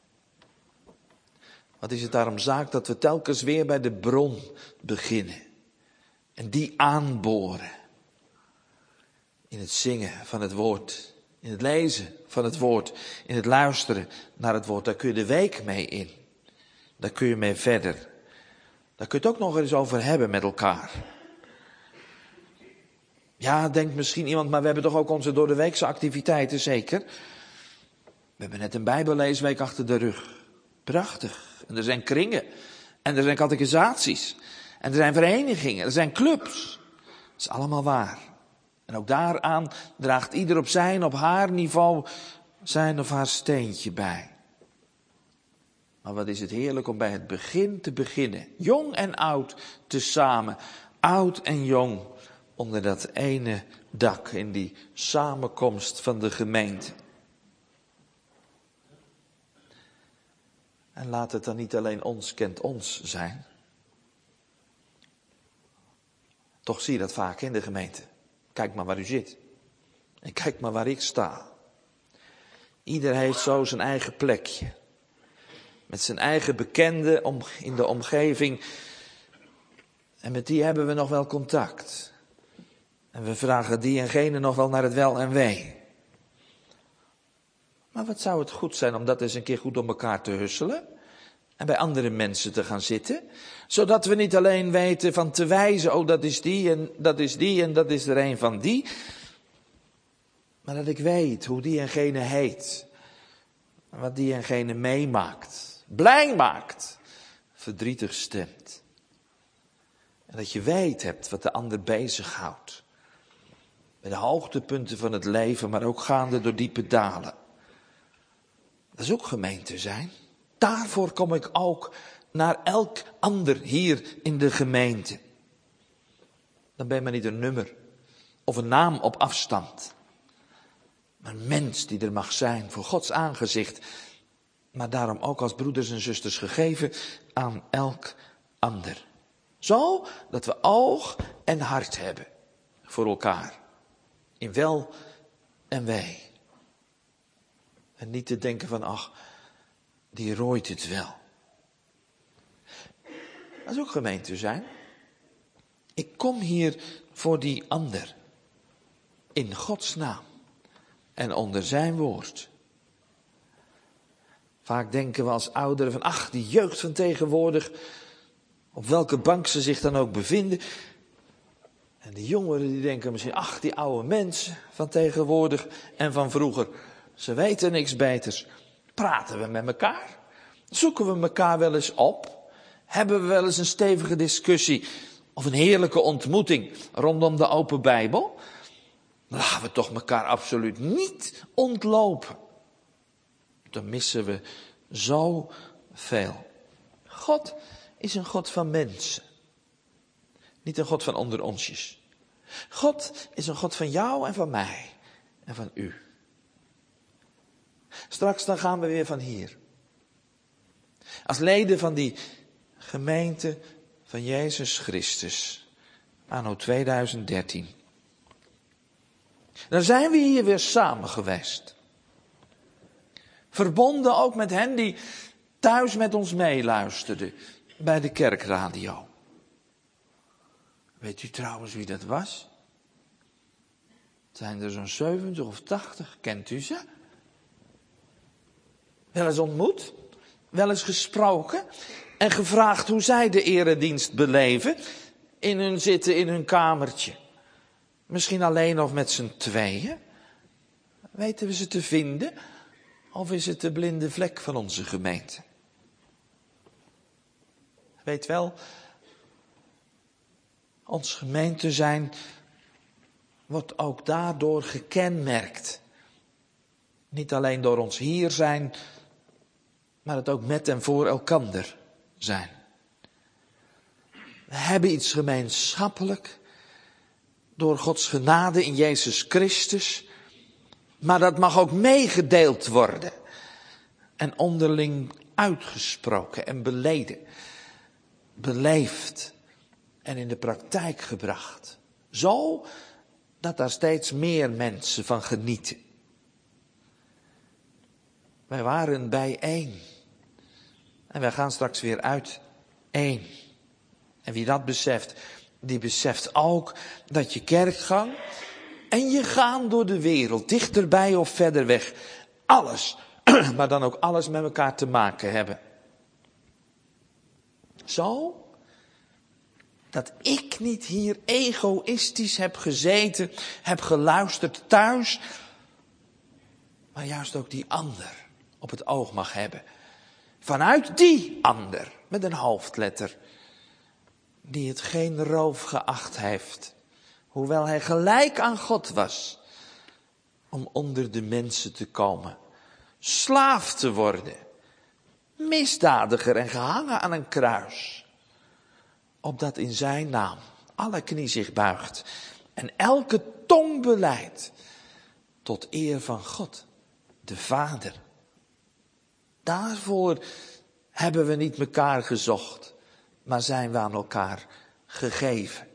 Wat is het daarom zaak dat we telkens weer bij de bron beginnen. En die aanboren. In het zingen van het woord. In het lezen van het woord. In het luisteren naar het woord. Daar kun je de week mee in. Daar kun je mee verder. Daar kun je het ook nog eens over hebben met elkaar. Ja, denkt misschien iemand, maar we hebben toch ook onze door de weekse activiteiten, zeker? We hebben net een bijbelleesweek achter de rug. Prachtig. En er zijn kringen. En er zijn catechisaties. En er zijn verenigingen. Er zijn clubs. Dat is allemaal waar. En ook daaraan draagt ieder op zijn, op haar niveau, zijn of haar steentje bij. Maar wat is het heerlijk om bij het begin te beginnen. Jong en oud tezamen. Oud en jong. Onder dat ene dak in die samenkomst van de gemeente. En laat het dan niet alleen ons kent ons zijn. Toch zie je dat vaak in de gemeente. Kijk maar waar u zit. En kijk maar waar ik sta. Ieder heeft zo zijn eigen plekje. Met zijn eigen bekende om, in de omgeving. En met die hebben we nog wel contact. En we vragen die en gene nog wel naar het wel en wee. Maar wat zou het goed zijn om dat eens een keer goed om elkaar te husselen. En bij andere mensen te gaan zitten. Zodat we niet alleen weten van te wijzen, oh dat is die en dat is die en dat is er een van die. Maar dat ik weet hoe die en gene heet. wat die engene meemaakt, blij maakt, verdrietig stemt. En dat je weet hebt wat de ander bezighoudt. Bij de hoogtepunten van het leven, maar ook gaande door diepe dalen. Dat is ook gemeente zijn. Daarvoor kom ik ook naar elk ander hier in de gemeente. Dan ben je maar niet een nummer of een naam op afstand. Maar een mens die er mag zijn voor Gods aangezicht. Maar daarom ook als broeders en zusters gegeven aan elk ander. Zo dat we oog en hart hebben voor elkaar. In wel en wee. En niet te denken van, ach, die rooit het wel. Dat is ook gemeente zijn. Ik kom hier voor die ander. In Gods naam. En onder zijn woord. Vaak denken we als ouderen van, ach, die jeugd van tegenwoordig. Op welke bank ze zich dan ook bevinden. En de jongeren die denken misschien, ach, die oude mensen van tegenwoordig en van vroeger. Ze weten niks beters. Praten we met elkaar? Zoeken we elkaar wel eens op? Hebben we wel eens een stevige discussie of een heerlijke ontmoeting rondom de open Bijbel? Laten we toch elkaar absoluut niet ontlopen. Dan missen we zoveel. God is een God van mensen. Niet een God van onder onsjes. God is een God van jou en van mij en van u. Straks dan gaan we weer van hier. Als leden van die gemeente van Jezus Christus. Anno tweeduizend dertien. Dan zijn we hier weer samen geweest. Verbonden ook met hen die thuis met ons meeluisterden. Bij de kerkradio. Weet u trouwens wie dat was? Het zijn er zo'n zeventig of tachtig. Kent u ze? Wel eens ontmoet? Wel eens gesproken? En gevraagd hoe zij de eredienst beleven? In hun zitten, in hun kamertje. Misschien alleen of met z'n tweeën? Weten we ze te vinden? Of is het de blinde vlek van onze gemeente? Weet wel, ons gemeente zijn wordt ook daardoor gekenmerkt. Niet alleen door ons hier zijn, maar het ook met en voor elkander zijn. We hebben iets gemeenschappelijk door Gods genade in Jezus Christus. Maar dat mag ook meegedeeld worden. En onderling uitgesproken en beleden. Beleefd en in de praktijk gebracht. Zo dat daar steeds meer mensen van genieten. Wij waren bijeen. En wij gaan straks weer uit één. En wie dat beseft, die beseft ook dat je kerkgang en je gaan door de wereld, dichterbij of verder weg, alles, maar dan ook alles met elkaar te maken hebben. Zo, dat ik niet hier egoïstisch heb gezeten, heb geluisterd thuis, maar juist ook die ander op het oog mag hebben. Vanuit die ander, met een hoofdletter, die het geen roof geacht heeft, hoewel hij gelijk aan God was, om onder de mensen te komen, slaaf te worden, misdadiger en gehangen aan een kruis, opdat in zijn naam alle knie zich buigt en elke tong belijdt tot eer van God, de Vader. Daarvoor hebben we niet elkaar gezocht, maar zijn we aan elkaar gegeven.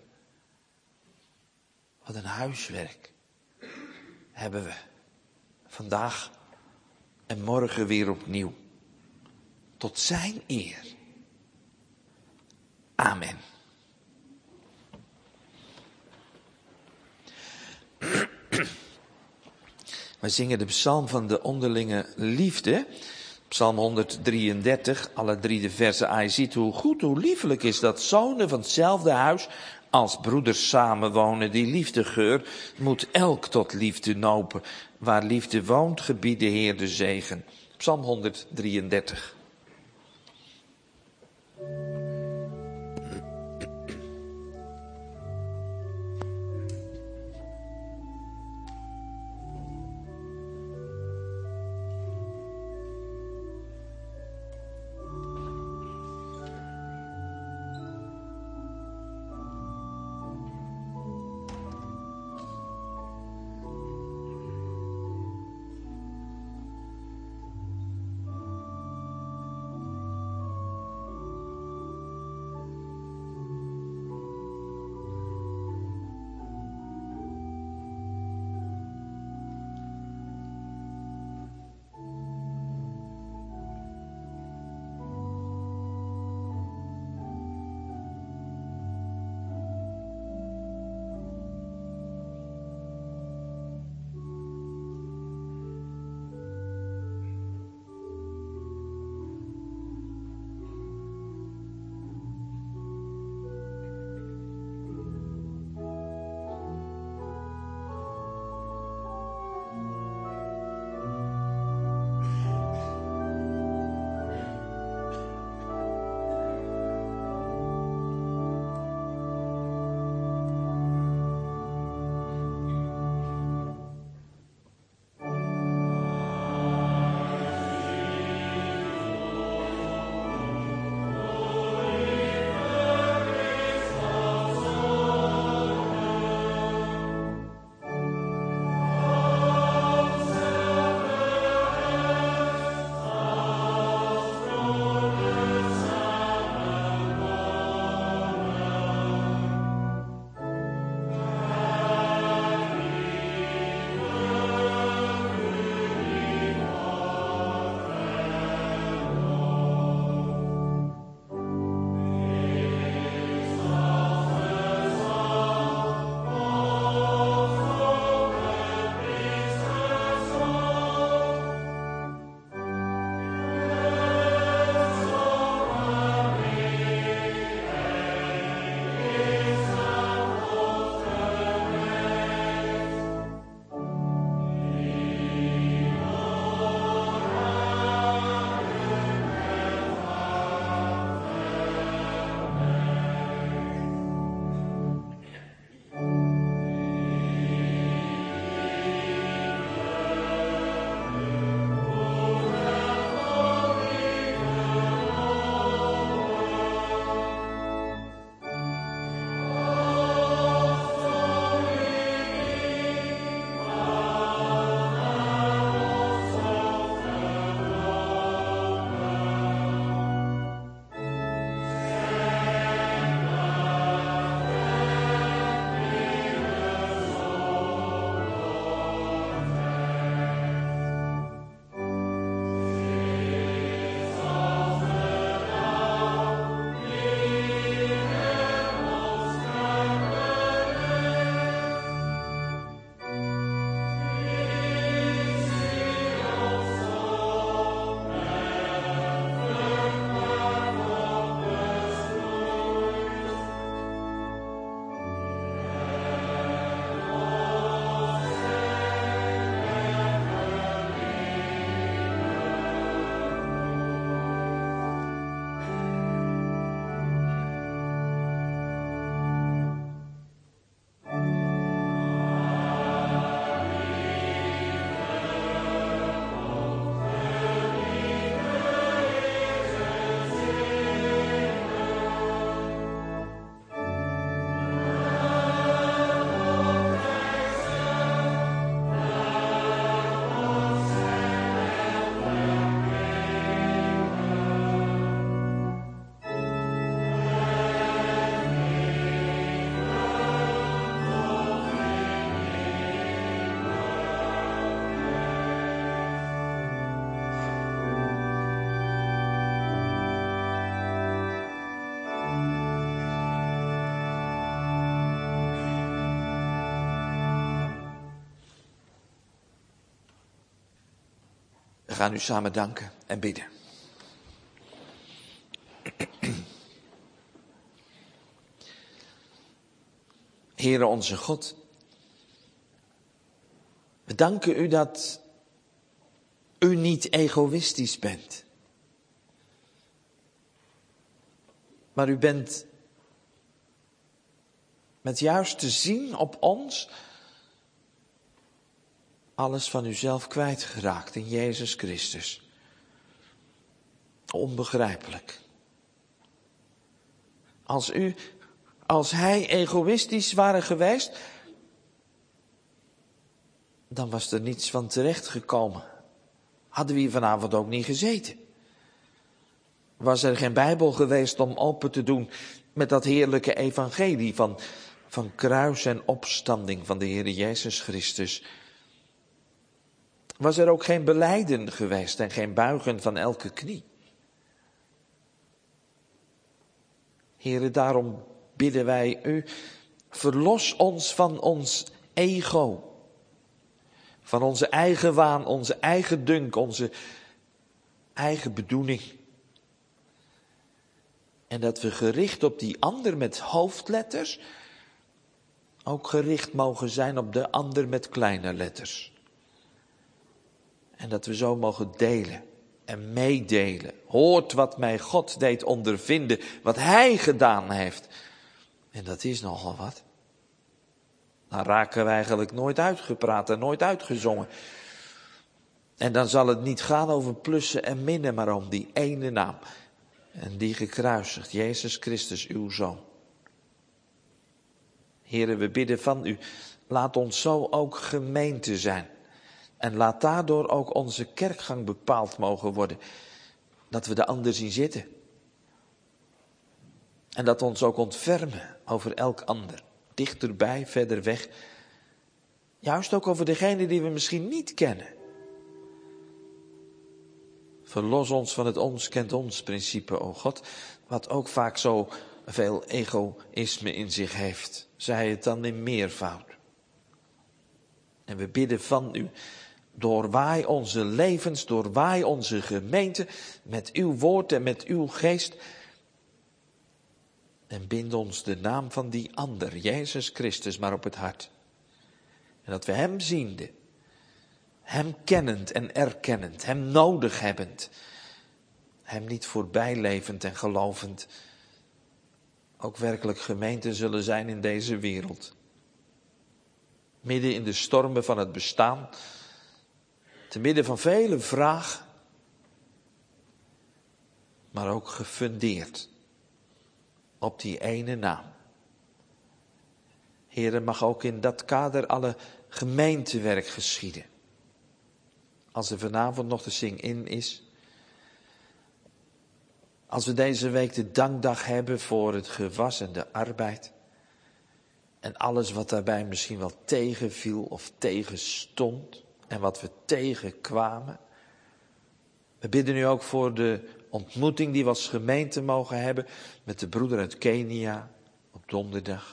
Wat een huiswerk hebben we vandaag en morgen weer opnieuw. Tot zijn eer. Amen. We zingen de psalm van de onderlinge liefde. Psalm honderddrieëndertig, alle drie de versen. Ah, je ziet hoe goed, hoe liefelijk is dat zonen van hetzelfde huis als broeders samenwonen. Die liefdegeur moet elk tot liefde nopen. Waar liefde woont, gebiedt de Heer de zegen. Psalm honderddrieëndertig. We gaan u samen danken en bidden. Heere onze God, we danken u dat u niet egoïstisch bent. Maar u bent met juist te zien op ons alles van uzelf kwijtgeraakt in Jezus Christus. Onbegrijpelijk. Als u, als hij egoïstisch waren geweest, dan was er niets van terecht gekomen. Hadden we hier vanavond ook niet gezeten. Was er geen Bijbel geweest om open te doen met dat heerlijke evangelie van, van kruis en opstanding van de Heer Jezus Christus. Was er ook geen belijden geweest en geen buigen van elke knie. Heere, daarom bidden wij u, verlos ons van ons ego. Van onze eigen waan, onze eigen dunk, onze eigen bedoeling. En dat we gericht op die ander met hoofdletters ook gericht mogen zijn op de ander met kleine letters. En dat we zo mogen delen en meedelen. Hoort wat mij God deed ondervinden, wat hij gedaan heeft. En dat is nogal wat. Dan raken we eigenlijk nooit uitgepraat en nooit uitgezongen. En dan zal het niet gaan over plussen en minnen, maar om die ene naam. En die gekruisigd, Jezus Christus, uw Zoon. Heere, we bidden van u, laat ons zo ook gemeente zijn. En laat daardoor ook onze kerkgang bepaald mogen worden. Dat we de ander zien zitten. En dat we ons ook ontfermen over elk ander. Dichterbij, verder weg. Juist ook over degene die we misschien niet kennen. Verlos ons van het ons kent ons principe, o God. Wat ook vaak zo veel egoïsme in zich heeft. Zij het dan in meervoud. En we bidden van u. Doorwaai onze levens, doorwaai onze gemeente met uw woord en met uw geest. En bind ons de naam van die ander, Jezus Christus, maar op het hart. En dat we hem ziende, hem kennend en erkennend, hem nodig hebbend, hem niet voorbijlevend en gelovend, ook werkelijk gemeente zullen zijn in deze wereld. Midden in de stormen van het bestaan, te midden van vele vragen, maar ook gefundeerd op die ene naam. Heere, mag ook in dat kader alle gemeentewerk geschieden. Als er vanavond nog de zing-in is. Als we deze week de dankdag hebben voor het gewas en de arbeid. En alles wat daarbij misschien wel tegenviel of tegenstond. En wat we tegenkwamen. We bidden nu ook voor de ontmoeting die we als gemeente mogen hebben met de broeder uit Kenia op donderdag.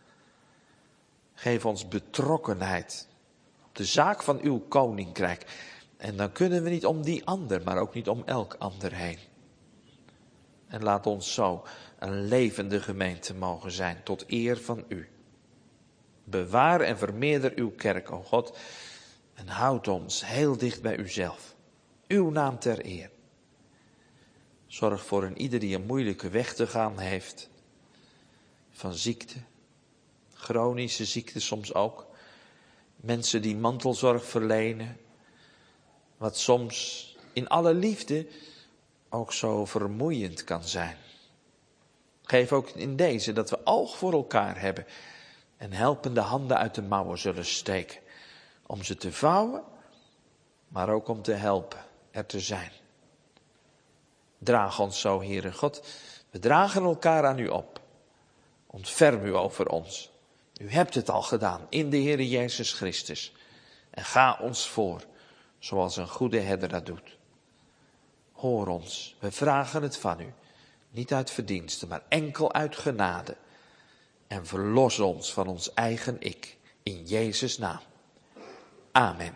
Geef ons betrokkenheid op de zaak van uw koninkrijk. En dan kunnen we niet om die ander, maar ook niet om elk ander heen. En laat ons zo een levende gemeente mogen zijn tot eer van u. Bewaar en vermeerder uw kerk, o God, en houd ons heel dicht bij uzelf. Uw naam ter eer. Zorg voor een ieder die een moeilijke weg te gaan heeft. Van ziekte, chronische ziekte soms ook. Mensen die mantelzorg verlenen. Wat soms in alle liefde ook zo vermoeiend kan zijn. Geef ook in deze dat we oog voor elkaar hebben. En helpende handen uit de mouwen zullen steken. Om ze te vouwen, maar ook om te helpen, er te zijn. Draag ons zo, Heere God. We dragen elkaar aan u op. Ontferm u over ons. U hebt het al gedaan in de Heere Jezus Christus. En ga ons voor, zoals een goede herder dat doet. Hoor ons, we vragen het van u. Niet uit verdiensten, maar enkel uit genade. En verlos ons van ons eigen ik, in Jezus' naam. Amen.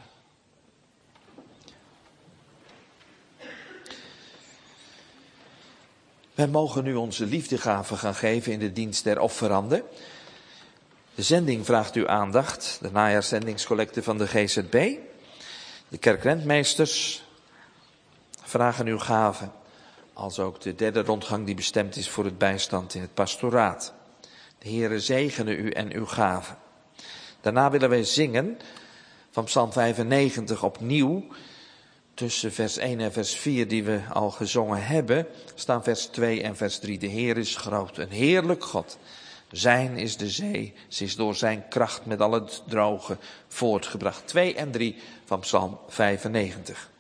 Wij mogen nu onze liefdegave gaan geven in de dienst der offeranden. De zending vraagt uw aandacht, de najaarszendingscollecte van de G Z B. De kerkrentmeesters vragen uw gave, als ook de derde rondgang die bestemd is voor het bijstand in het pastoraat. De Heere zegene u en uw gave. Daarna willen wij zingen van Psalm vijfennegentig opnieuw. Tussen vers één en vers vier die we al gezongen hebben, staan vers twee en vers drie. De Heer is groot, een heerlijk God. Zijn is de zee, ze is door zijn kracht met al het droge voortgebracht. twee en drie van Psalm vijfennegentig.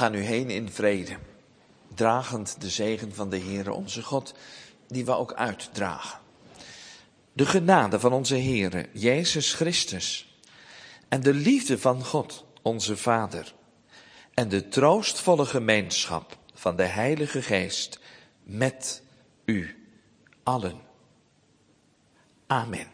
Ga nu heen in vrede, dragend de zegen van de Heere onze God, die we ook uitdragen. De genade van onze Heere, Jezus Christus, en de liefde van God, onze Vader, en de troostvolle gemeenschap van de Heilige Geest met u allen. Amen.